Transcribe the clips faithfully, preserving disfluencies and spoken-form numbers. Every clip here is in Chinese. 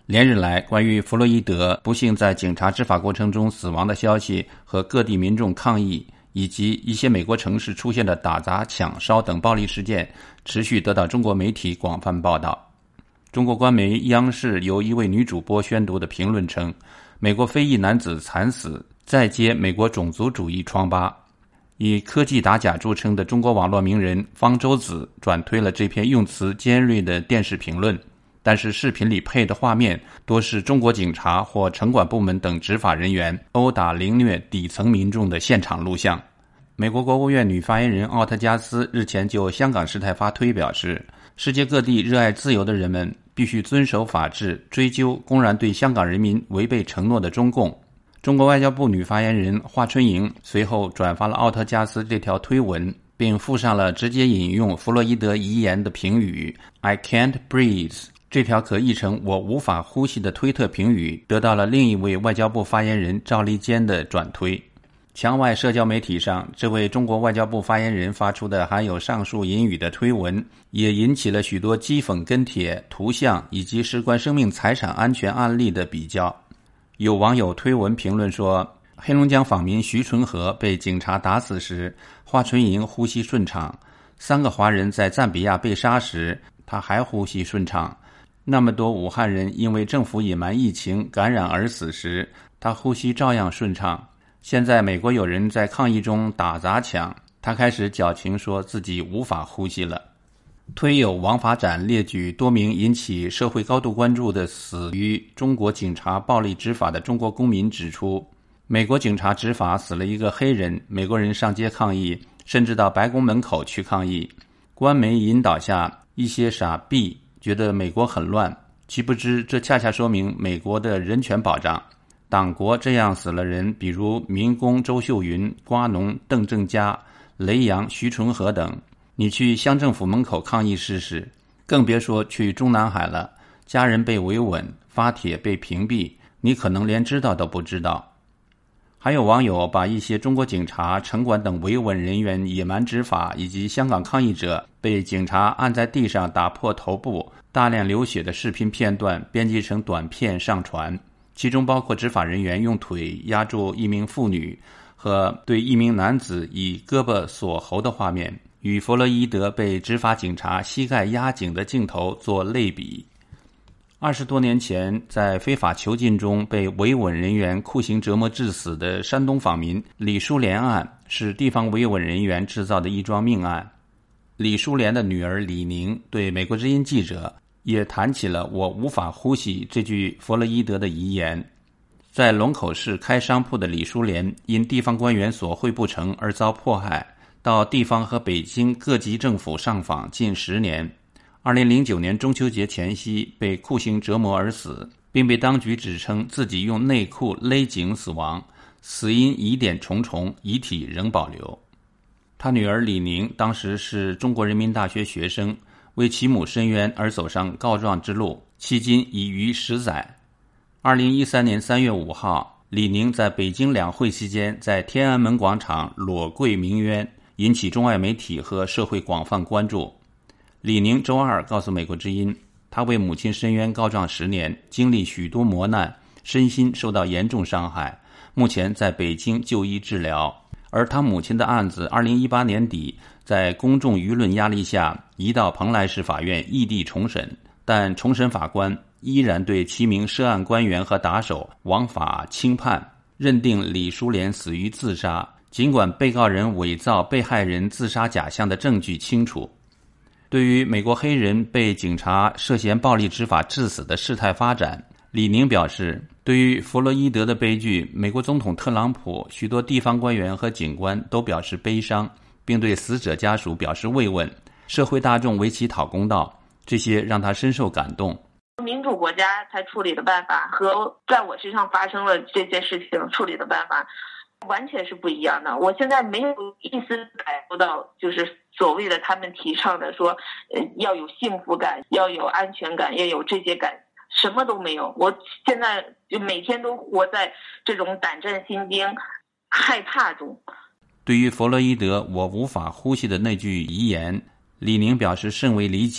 连日来，关于弗洛伊德不幸在警察执法过程中死亡的消息和各地民众抗议，以及一些美国城市出现的打砸、抢烧等暴力事件，持续得到中国媒体广泛报道。中国官媒央视由一位女主播宣读的评论称，美国非裔男子惨死，再揭美国种族主义疮疤。以科技打假著称的中国网络名人方舟子转推了这篇用词尖锐的电视评论，但是视频里配的画面多是中国警察或城管部门等执法人员殴打凌虐底层民众的现场录像。美国国务院女发言人奥特加斯日前就香港事态发推表示，世界各地热爱自由的人们必须遵守法治，追究公然对香港人民违背承诺的中共。中国外交部女发言人华春莹随后转发了奥特加斯这条推文，并附上了直接引用弗洛伊德遗言的评语 I can't breathe。 这条可译成我无法呼吸的推特评语得到了另一位外交部发言人赵立坚的转推。墙外社交媒体上，这位中国外交部发言人发出的含有上述引语的推文也引起了许多讥讽跟帖、图像以及事关生命财产安全案例的比较。有网友推文评论说，黑龙江访民徐纯和被警察打死时，华春莹呼吸顺畅；三个华人在赞比亚被杀时，他还呼吸顺畅；那么多武汉人因为政府隐瞒疫情感染而死时，他呼吸照样顺畅。现在美国有人在抗议中打砸抢，他开始矫情说自己无法呼吸了。推友王法展列举多名引起社会高度关注的死于中国警察暴力执法的中国公民指出，美国警察执法死了一个黑人，美国人上街抗议，甚至到白宫门口去抗议。官媒引导下，一些傻逼觉得美国很乱，岂不知这恰恰说明美国的人权保障。党国这样死了人，比如民工周秀云、瓜农邓正佳、雷洋徐纯和等，你去乡政府门口抗议试试，更别说去中南海了，家人被维稳，发帖被屏蔽，你可能连知道都不知道。还有网友把一些中国警察、城管等维稳人员野蛮执法，以及香港抗议者被警察按在地上打破头部、大量流血的视频片段编辑成短片上传，其中包括执法人员用腿压住一名妇女和对一名男子以胳膊锁喉的画面，与弗洛伊德被执法警察膝盖压紧的镜头做类比。二十多年前，在非法囚禁中被维稳人员酷刑折磨致死的山东访民李淑莲案，是地方维稳人员制造的一桩命案。李淑莲的女儿李宁对美国之音记者也谈起了我无法呼吸这句弗洛伊德的遗言。在龙口市开商铺的李淑莲因地方官员索贿不成而遭迫害，到地方和北京各级政府上访近十年。二零零九年中秋节前夕被酷刑折磨而死，并被当局指称自己用内裤勒颈死亡，死因疑点重重，遗体仍保留。他女儿李宁当时是中国人民大学学生，为其母申冤而走上告状之路，迄今已逾十载。二零一三年三月五号，李宁在北京两会期间在天安门广场裸跪鸣冤，引起中外媒体和社会广泛关注。李宁周二告诉美国之音，他为母亲申冤告状十年，经历许多磨难，身心受到严重伤害，目前在北京就医治疗。而他母亲的案子二零一八年底在公众舆论压力下移到蓬莱市法院异地重审，但重审法官依然对七名涉案官员和打手枉法轻判，认定李淑莲死于自杀，尽管被告人伪造被害人自杀假象的证据清楚。对于美国黑人被警察涉嫌暴力执法致死的事态发展，李宁表示，对于弗洛伊德的悲剧，美国总统特朗普、许多地方官员和警官都表示悲伤，并对死者家属表示慰问，社会大众为其讨公道，这些让他深受感动。 民主国家才处理的办法和在我身上发生了这些事情处理的办法完全是不一样的。我现在没有一丝感受到就是所谓的他们提倡的说呃要有幸福感，要有安全感，要有这些感，什么都没有。我现在就每天都活在这种胆战心惊害怕中。 对于弗洛伊德我无法呼吸的那句遗言，李宁表示甚为理解，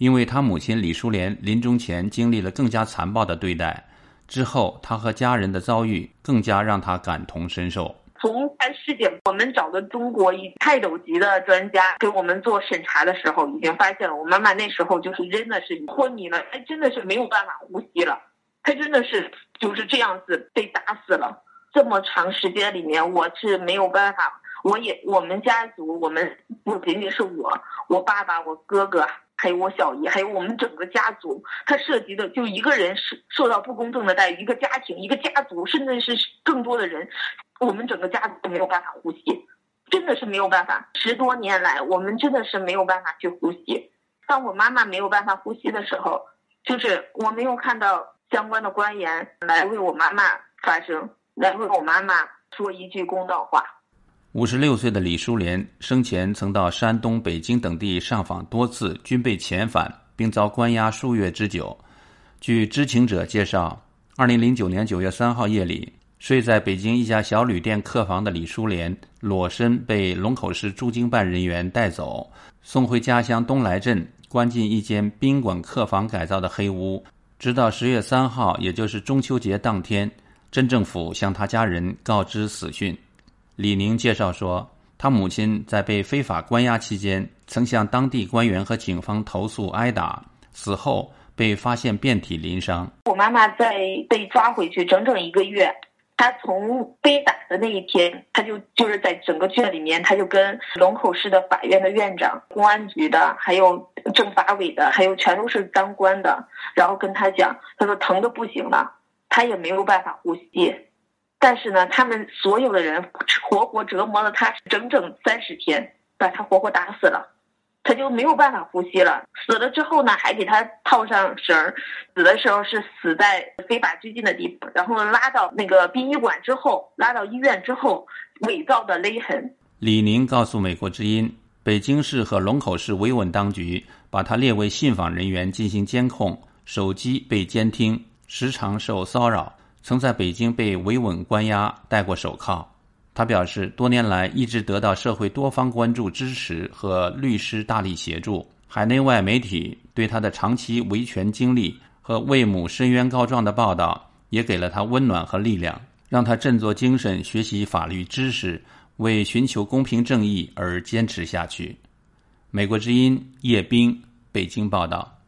因为他母亲李淑莲临终前经历了更加残暴的对待，之后他和家人的遭遇更加让他感同身受。 从看事件，我们找的中国一泰斗级的专家给我们做审查的时候，已经发现了我妈妈那时候就是真的是昏迷了，她真的是没有办法呼吸了，她真的是就是这样子被打死了。这么长时间里面，我是没有办法，我也我们家族，我们不仅仅是我，我爸爸，我哥哥，还有我小姨，还有我们整个家族，它涉及的就一个人是受到不公正的待遇，一个家庭，一个家族，甚至是更多的人，我们整个家族都没有办法呼吸，真的是没有办法。十多年来，我们真的是没有办法去呼吸。当我妈妈没有办法呼吸的时候，就是我没有看到相关的官员来为我妈妈发声，来为我妈妈说一句公道话。 五十六岁的李淑莲生前曾到山东、北京等地上访多次，均被遣返，并遭关押数月之久。据知情者介绍，二零零九年九月三号夜里，睡在北京一家小旅店客房的李淑莲裸身被龙口市驻京办人员带走，送回家乡东来镇，关进一间宾馆客房改造的黑屋。直到十月三号，也就是中秋节当天，镇政府向他家人告知死讯。李宁介绍说，他母亲在被非法关押期间，曾向当地官员和警方投诉挨打，死后被发现遍体鳞伤。 我妈妈在被抓回去整整一个月，她从被打的那一天，她就就是在整个剧里面，她就跟龙口市的法院的院长、公安局的，还有政法委的，还有全都是当官的，然后跟他讲，他说疼的不行了，他也没有办法呼吸。但是呢，他们所有的人活活折磨了他整整三十天，把他活活打死了，他就没有办法呼吸了。死了之后呢，还给他套上绳儿，死的时候是死在非法拘禁的地方，然后拉到那个殡仪馆之后，拉到医院之后，伪造的勒痕。 李宁告诉美国之音，北京市和龙口市维稳当局把他列为信访人员进行监控，手机被监听，时常受骚扰，曾在北京被维稳关押，戴过手铐。他表示，多年来一直得到社会多方关注支持和律师大力协助，海内外媒体对他的长期维权经历和为母申冤告状的报道，也给了他温暖和力量，让他振作精神，学习法律知识，为寻求公平正义而坚持下去。美国之音叶冰，北京报道。